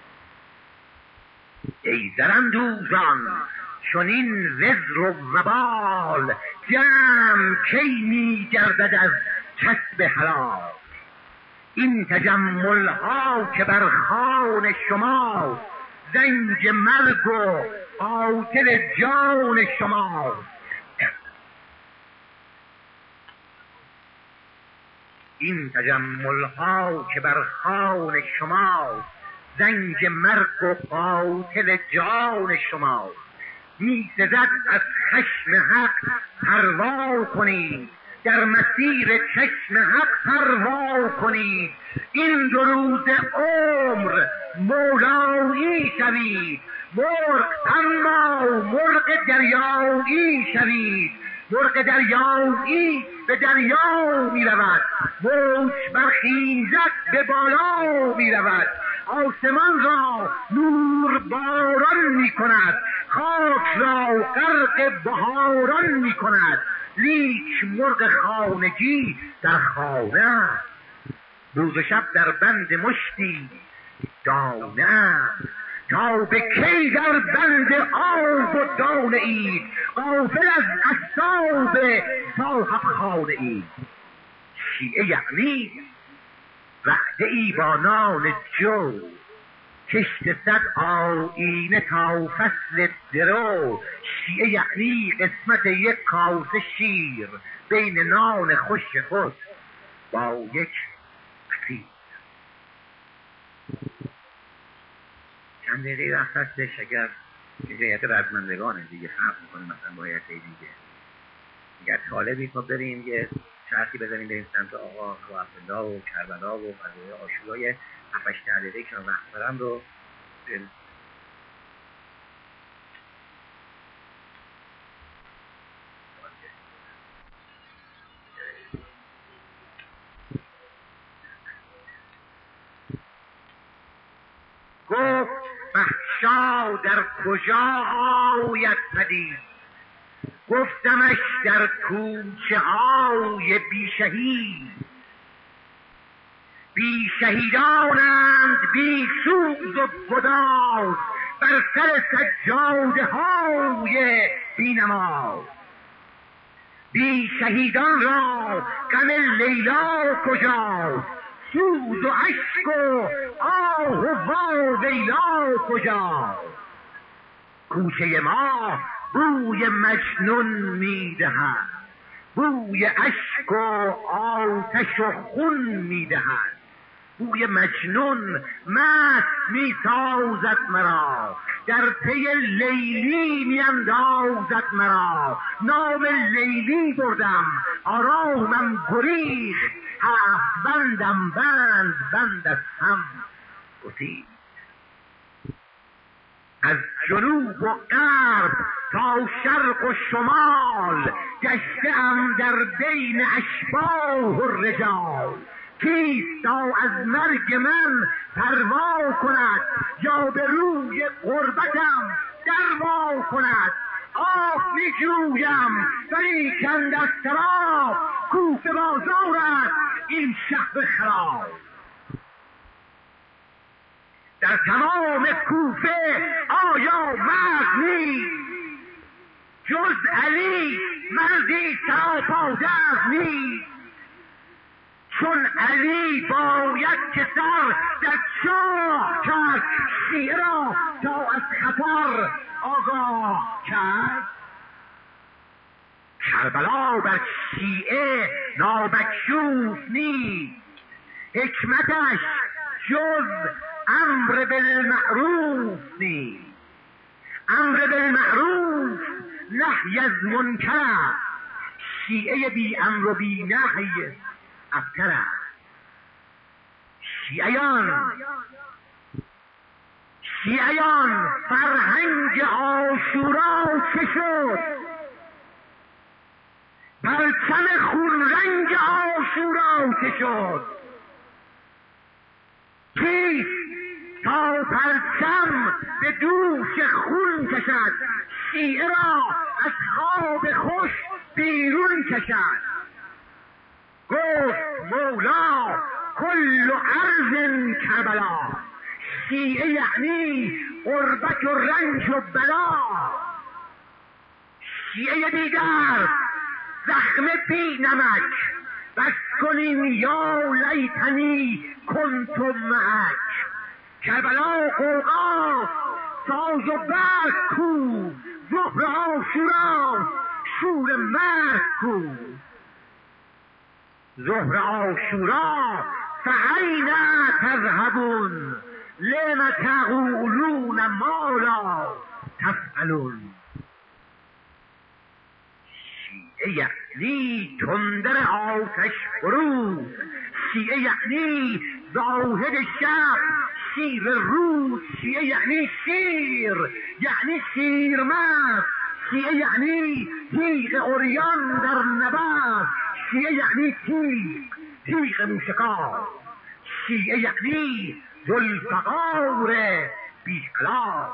ای زراندوزان چنین وزر و وبال، جمع کی می گردد از کسب حلال. این تجمل ها که بر خوان شما، زنج مرگ و قاتل جان شما. این تجمل ها که بر خوان شما، زنج مرگ و قاتل جان شما. می سزد از خشم حق پروا کنید، در مسیر چشم حق پروا کنید. این 2 روز عمر مولایی شوید، مرغ اما مرغ دریایی شوید. مرغ دریایی به دریا می رود، موج برخیزد به بالا می رود. آسمان را نور باران می کند، خاک را غرق بهاران می کند. لیک مرغ خانگی در خانه، روز و شب در بند مشتی دانه. تا به کی در بند آب و دانه اید، غافل از اصحاب صاحب خانه اید. شیعه یعنی وعده ای با نان جو، کشت صد آیینه تا فصل درو. شیعه یعنی قسمت یک کاسه شیر، بین نان خوش خود با یک قطیر. چند دقیقه وقت هستش اگر هیئت رزمندگان دیگه فرق میکنه مثلا با هیئت دیگه، اگر طالبید ما بریم یه چرخی بزنیم بریم سمت آقا و عبدالله و کربلا و فضای آشورای 7-8 دقیقه که من وقت دارم رو بریم. گفت فحشا در کجا آید پدید، گفتمش در کوچه های بی شهید. بی شهیدانند بی سوز و گداز، بر سر سجاده های بی نماز. بی شهیدان را غم لیلا کجاست، سوز و اشک و آه و وا ویلا کجاست. کوچه ما بوی مجنون میدهد، بوی اشک و آتش و خون میدهد. بوی مجنون مست میسازد مرا، در پی لیلی میاندازد مرا. نام لیلی بردم آرامم گریخت، هفت بندم بند از هم گسیخت. از جنوب و غرب تا شرق و شمال، گشته‌ام در بین اشباح الرجال. کیست تا از مرگ من پروا کند، یا به روی غربتم دروا کند. آه می جویم ولیکن در سراب، کوفه بازار است این شهر خراب. در تمام کوفه آیا مرد نیست، جز علی مردی سراپازر نیست. چون علی باید که سر در چاه کرد، شیعه را تا از خطر آگاه کرد. کربلا بر شیعه نامکشوف نیست، حکمتش جز امر بالمعروف نیست. امر بالمعروف نهی از منکر، شیعه بی امر و بی نهی ابتر است. شیعیان فرهنگ عاشورا چه شد، پرچم خون رنگ عاشورا چه شد. کیست تا پرچم به دوش خون کشد، شیعه را از خواب خوش بیرون کشد. گفت مولا کل ارض کربلا، شیعه یعنی غربت و رنج و بلا. شیعه دیگر زخم بی نمک، بس کنیم یا لیتنی کنتم معک. کربلا قوقاست ساز و برگ کو، ظهر عاشورا شور مرگ کو. ظهر عاشورا فأین تذهبون، لم تقولون ما لا تفعلون. شیعه یعنی تندر آتش فروز، شیعه یعنی زاهد شب شیر روز. شیعه یعنی شیر، یعنی شیرمرد. شیعه یعنی تیغ عریان در نبرد. شیعه یعنی تیغ موشکار. شیعه یعنی ذوالفقار بی‌خلاف.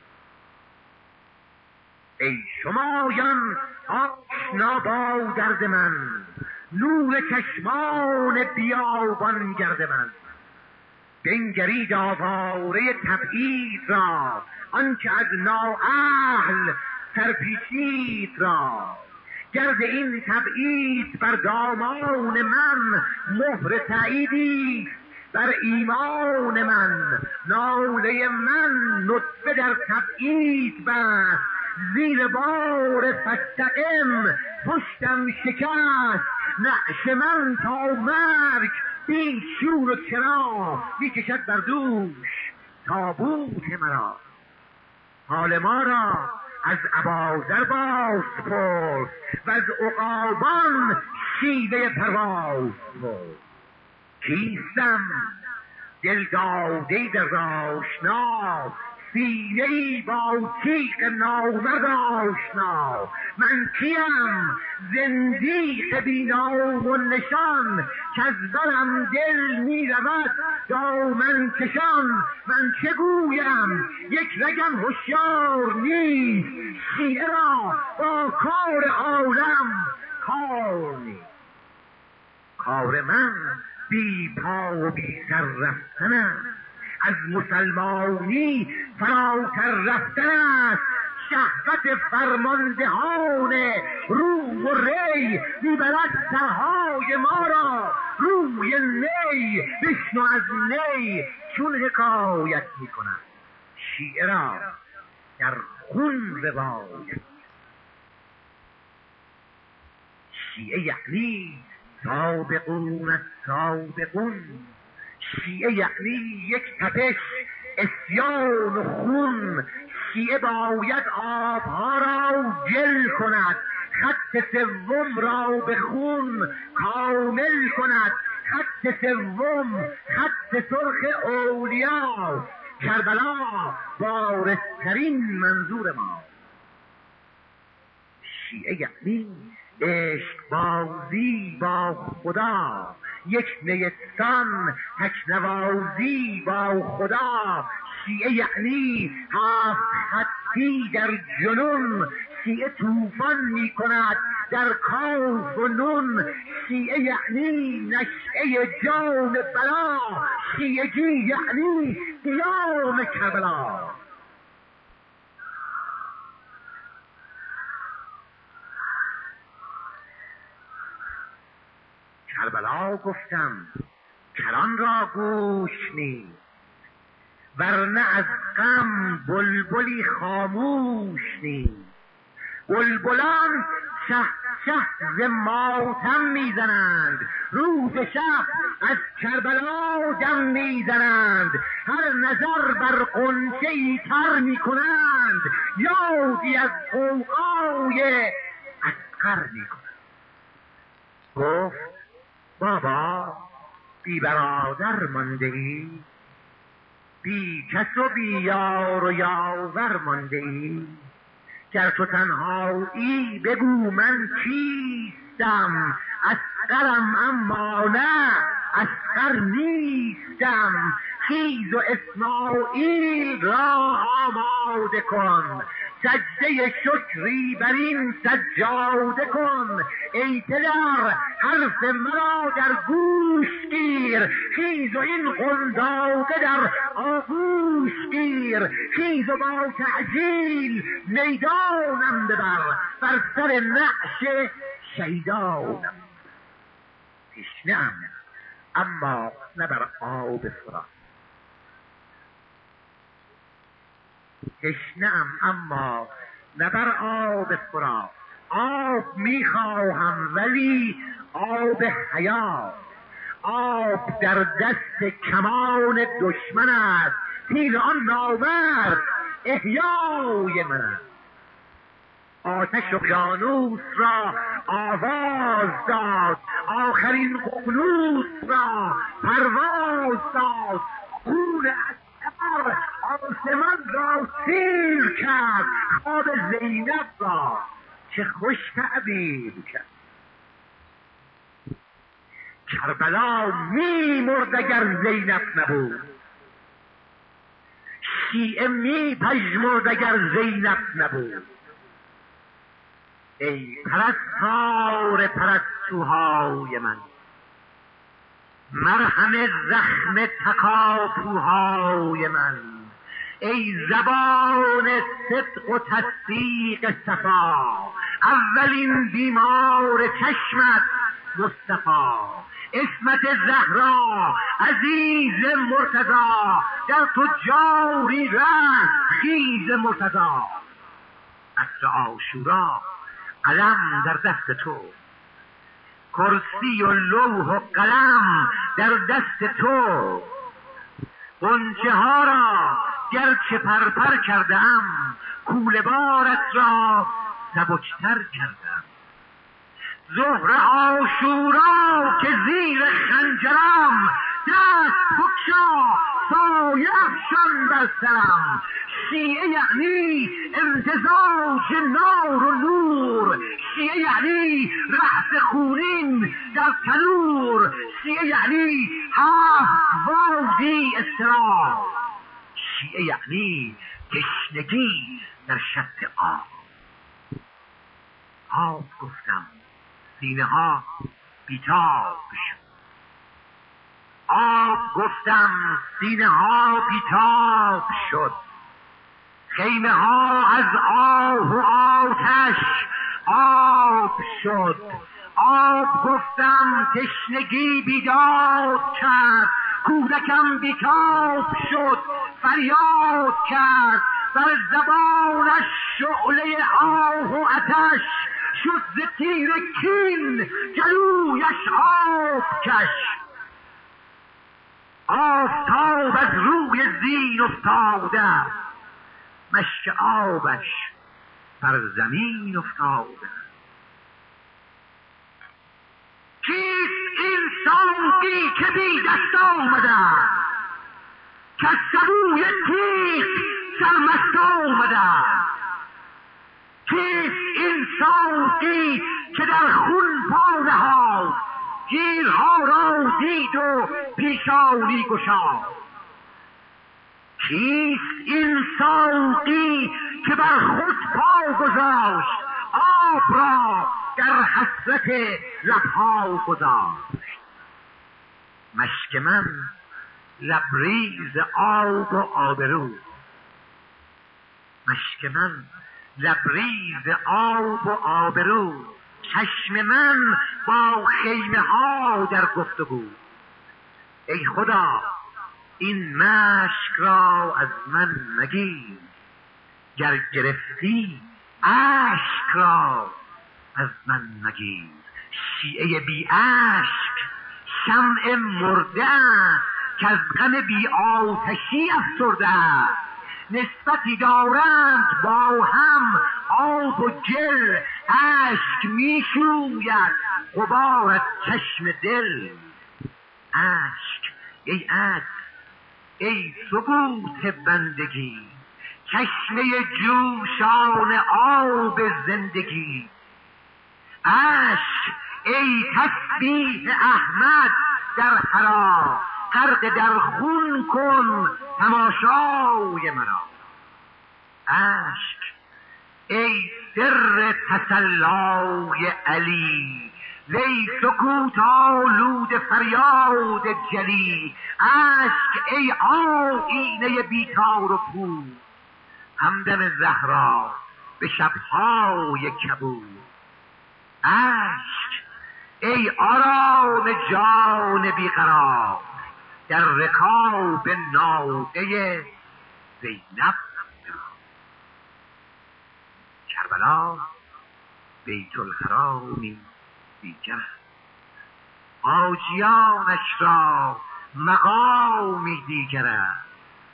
ای شمایان آشنا با درد من، نور چشمان بیابان گرد من. بنگرید آواره تبعید را، آنچه از نااهل سرپیچید را. گرد این تبعید بر دامان من مهر تاییدی، بر ایمان من، ناله من نطفه در تبعید بست، زیر بار فستقم پشتم شکست، نعش من تا مرگ بی شور و چرا، می کشد بر دوش تابوت مرا. حال ما را از ابازر باز پرس، و از عقابان شیوه پرواز پرس. کیستم دل داده در آشنا، سینه ای با تیغ نامرد آشنا. من کیم زندیق بی نام و نشان، کز برم دل می رود دامن کشان. من چه گویم یک رگم هوشیار نیست، شیعه را با کار عالم کار نیست. کار من بی پا و بی سر رفتن است، از مسلمانی فراتر رفتن است. شهوت فرماندهان روح و ری میبرد سرهای ما را روی نی. بشنو از نی چون حکایت میکنند، شیعه را در خون روایت. شیعه یعنی سابقون از سابقون، شیعه یعنی یک تپش اسیان و خون. شیعه باید آبها را جل کند، خط سوم را به خون کامل کند. خط سوم خط سرخ اولیا، کربلا بارزترین منظور ما. شیعه یعنی عشق بازی با خدا، یک نیستان تکنوازی با خدا. شیعه یعنی هفت خطی در جنون، شیعه طوفان می کند در کاف و نون. شیعه یعنی نشعه جان بلا، شیعگی یعنی قیام کربلا. کربلا گفتم کران را گوش نیست، ورنه از غم بلبلی خاموش نیست. بلبلان شه شه ز ماتم میزنند، روز شب از کربلا دم میزنند. هر نظر بر غنچه‌ای تر میکنند، یادی از غوغای اصغر میکنند. گفت بابا بی برادر مانده ای، بی کس و بی یار و یاور مانده ای. گر تو تنهایی بگو من کیستم، اصغرم اما نه اصغر نیستم. خیز و اسماعیل را آماده کن، سجده شکری بر این سجاده کن. ای پدر حرف مرا در گوش گیر، خیز و این قنداقه در آغوش گیر. خیز و با تعجیل میدانم ببر، بر سر نعش شیدانم. تشنه‌ام اما نه بر آب فرات، تشنه‌ام اما نه بر آب فرات. آب میخواهم ولی آب حیات. آب در دست کمان دشمن است، تیر آن نامرد احیای من است. آتش اقیانوس را آواز داد، آخرین ققنوس را پرواز داد. خون اکبر آسمان را سیر کرد، خواب زینب را چه خوش تعبیر کرد. کربلا می مرد اگر زینب نبود، شیعه می پژمرد اگر زینب نبود. ای پرستار پرستوهای من، مرهم زخم تکاپوهای من. ای زبان صدق و تصدیق صفا، اولین بیمار چشمت مصطفی. عصمت زهرا عزیز مرتضی، در تو جاری رست خیز مرتضی. عصر عاشورا قلم در دست تو، کرسی و لوح و قلم در دست تو. غنچه ها را گرچه پرپر کردم، کوله بارت را سبکتر کردم. ظهر عاشورا که زیر خنجرم، دست بگشا سایه افشان بر سرم. شیعه یعنی امتزاج نار و نور، شیعه یعنی رأس خونین در تنور، شیعه یعنی 7 وادی اضطراب، شیعه یعنی تشنگی در شط آب. آب گفتم سینه ها بیتاب شد، آب گفتم سینه ها بیتاب شد. خیمه ها از آه و آتش آب شد. آب گفتم تشنگی بیداد کرد، کودکم بیتاب شد فریاد کرد. بر زبانش شعله آه و آتش شد، ز تیر کین جلویش آب کش. آفتاب از روی زین افتاده، مشک آبش بر زمین افتاده. کیست این ساقی که بی دست آمده، که سبوی تیغ سرمست آمده؟ کیست این ساقی که در خون پا نهاد، گیرها را دید و پیشانی گشاد؟ کیست این ساقی که بر خود پا گذاشت، آب را در حسرت لبها گذاشت؟ مشک من لبریز آب و آبرو، مشک من لبریز آب و آبرو. چشم من با خیمه ها در گفتگو. ای خدا این مشک را از من مگیر، گر گرفتی اشک را از من مگیر. شیعه بی اشک شمع مرده که از غم بی آتشی افسرده. نسبتی دارند با هم آب و گل، اشک می شوید غبار از چشم دل. اشک ای عکس ای ثبوت بندگی، چشمه جوشان آب زندگی. اشک ای تسبیح احمد در حرا، غرق در خون کن تماشای مرا. اشک ای سر تسلای علی، وی سکوت آلود فریاد جلی. اشک ای آیینه بیتار و پود، همدم زهرا به شبهای کبود. اشک ای آرام جان بیقرار، در رکاب ناقه زینب. کربلا بیت الحرامی دیگر، حاجیانش را مقامی دیگر است.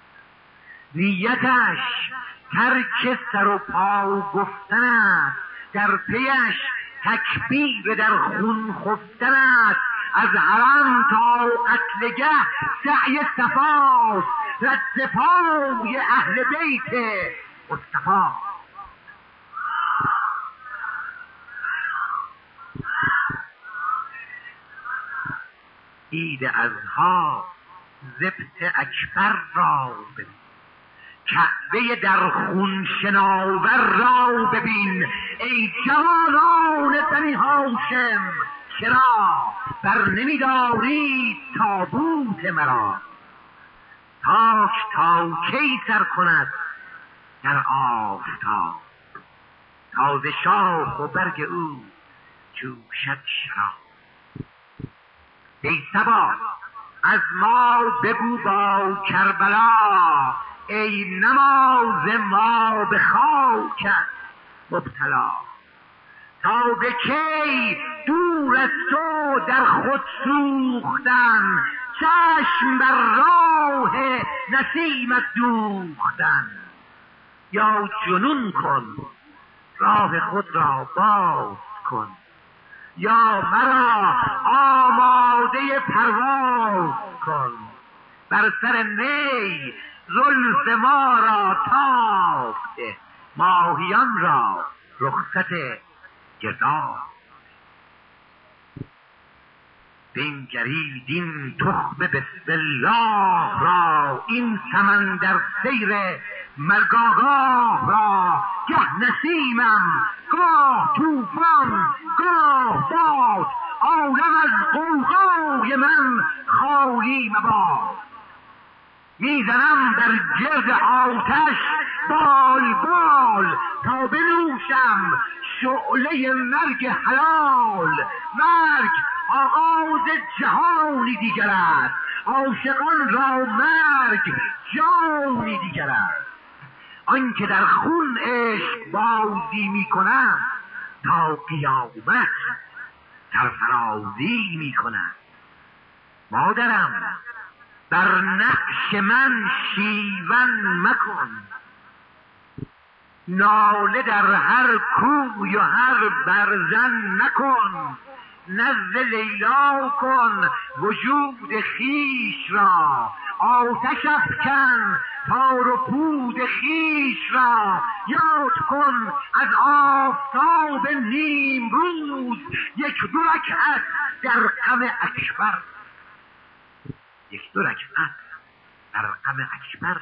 نیتش ترک سر و پا گفتن است، در پیش تکبیر در خون خفتن است. از حرم تا قتلگه سعی صفاست، رد پای اهل بیت مصطفی. عید اضحی ضبط اکبر را ببین، کعبه در خون شناور را ببین. ای جوانان بنی هاشم، چرا بر نمیدارید تابوت مرا؟ تاک تا کی سر کند در آفتاب، تازه شاخ و برگ او جوشد شراب. ای صبا از ما بگو با کربلا، ای نماز ما به خاکت مبتلا. تا به کی دور از تو در خود سوختن، چشم بر راه نسیمت دوختن. یا جنون کن راه خود را باز کن، یا مرا آماده پرواز کن. بر سر نی زلف ما را تافته، ماهیان را رخصت گرداب. بنگرید این تخم بسم الله را، این سمندر سیر مرگاگاه را. گه نسیمم گاه طوفان گاه باد، عالم از غوغای من خالی مباد. میزنم در گرد آتش بال بال، تا بنوشم شعله مرگ حلال. مرگ آغاز جهانی دیگر است، عاشقان را مرگ جانی دیگر است. آنکه در خون عشق بازی میکنم، تا قیامت سرفرازی میکنم. مادرم بر نقش من شیون مکن، ناله در هر کوی و هر برزن مکن. نزد لیلا کن وجود خیش را، آتش افکن تار و پود خیش را. یاد کن از آفتاب نیم روز، یک دو رکعت در غم اکبر. یک دو رکعت در غم اکبر.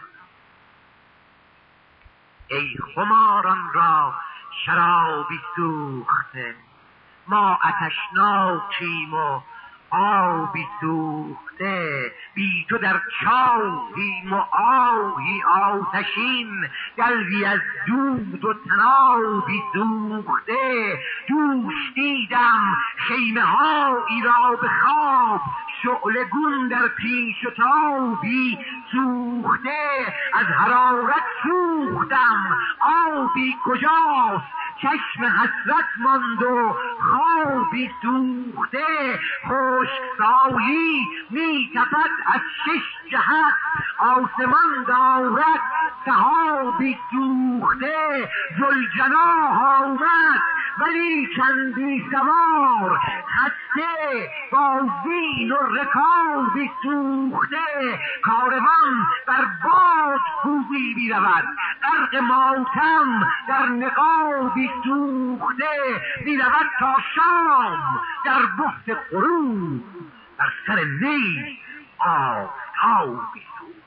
ای خماران را شرابی سوخته، ما آتشناکیم و آبی سوخته. بی تو در چاهیم و آهی آتشین، دلوی از دود و تنابی سوخته. دوش دیدم خیمه هایی را به خواب، شعله گون در پیش و تابی سوخته. از حرارت سوختم آبی کجاست، چشم حسرت ماند و خوابی سوخته. خشکسالی می تپد از شش جهت، آسمان دارد سحابی سوخته. ذوالجناح آمد ولیکن بی سوار، خسته با زین و رکابی سوخته. کاروان بر باد کوبی می رود، غرق ماتم در نقابی سوخته. می رود تا شام در بحث غروب، بر سر نی آفتابی سوخته.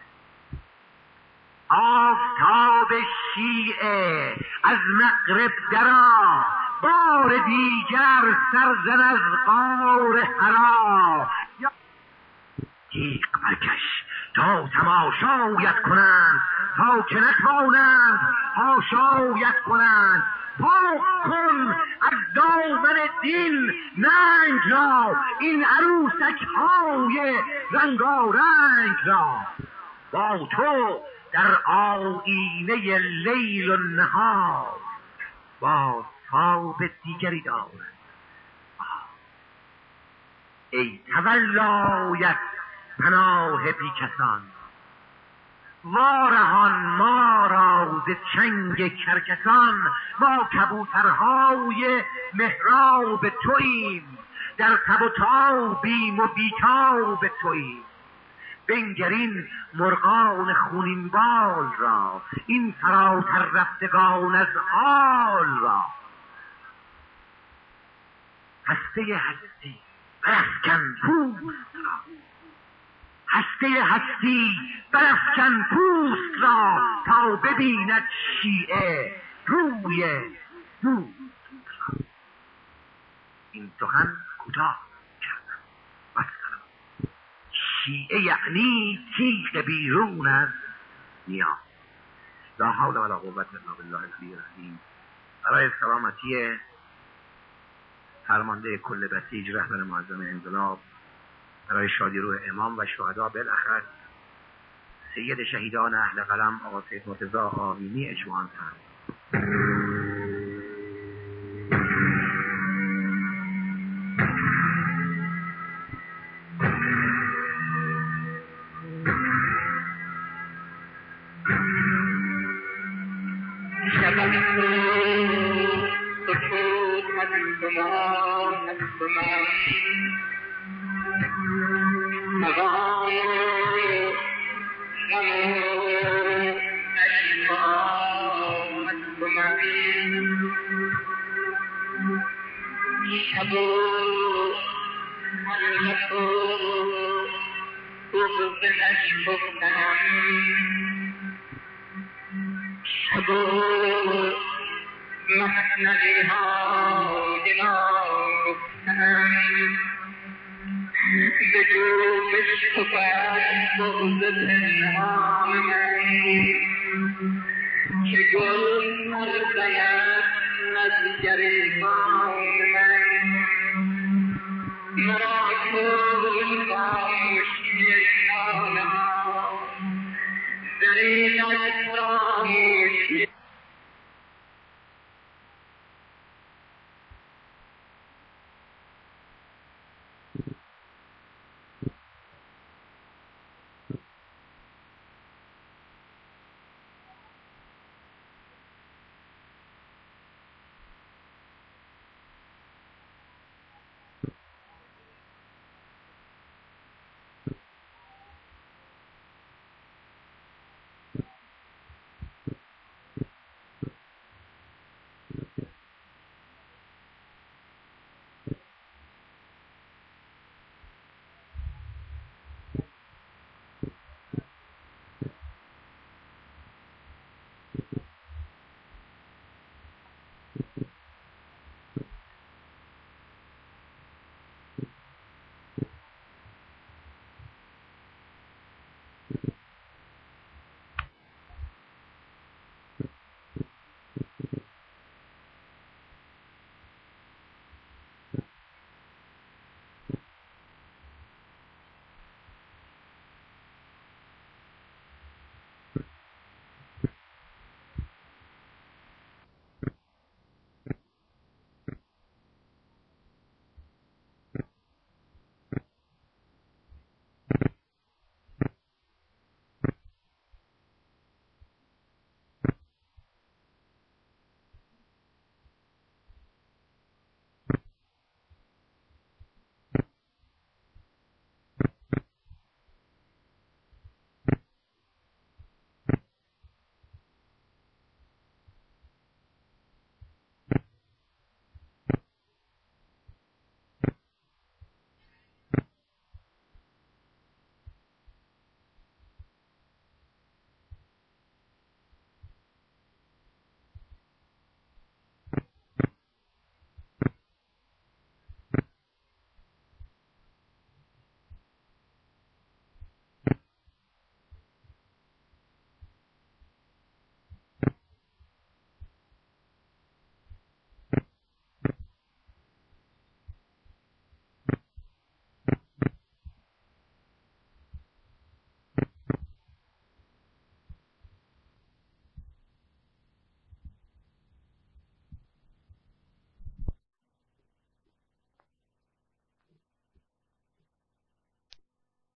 آفتاب شیعه از مغرب درآ، بار دیگر سرزن از غار حرا. تیغ برکش تا تماشایت کنند، تا که نتوانند حاشایت کنند. پاک کن از دامن دین ننگ را، این عروسک های رنگارنگ را. با تو در آیینه لیل و نهار، با تاب دیگری دارد. ای تولایت پناه بیکسان، وارهان ما را ز چنگ کرکسان. ما کبوترهای محراب توییم، در تب و تابیم و بیتاب توییم. بنگرین مرغان خونین بال را، این فراتر رفتگان از حال را. هسته هستی برافکن پوست را، هسته هستی برافکن پوست را. تا ببیند شیعه روی دوست را. این سخن کوتاه کردم. مثلا شیعه یعنی تیغ بیرون از نیام. لا حول ولا قوة الا بالله العلی العظیم. برای سلامتی فرمانده کل بسیج رهبر معظم انقلاب برای شادی روح امام و شهدا بالاخص سید شهیدان اهل قلم آقا سید مرتضی آوینی اجماعاً هم. که گل مرزنت نزگر